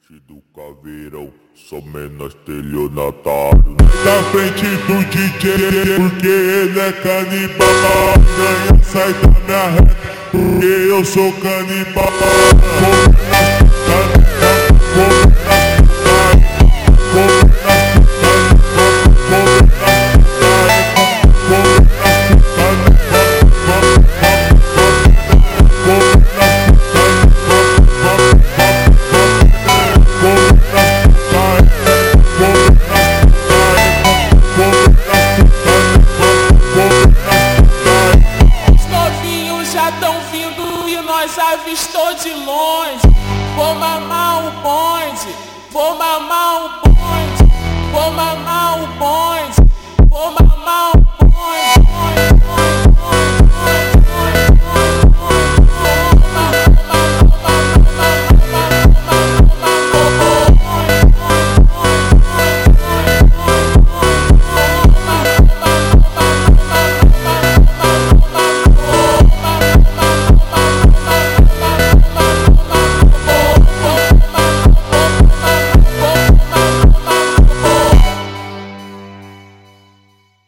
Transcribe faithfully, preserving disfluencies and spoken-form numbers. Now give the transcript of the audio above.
Frente do caveirão, somente estelionatário. Na frente do D J, porque ele é canibal. Ganha, sai da minha reta, porque eu sou canibal. Nós avistou de longe. Vou mamar o bonde, vou mamar o bonde, vou mamar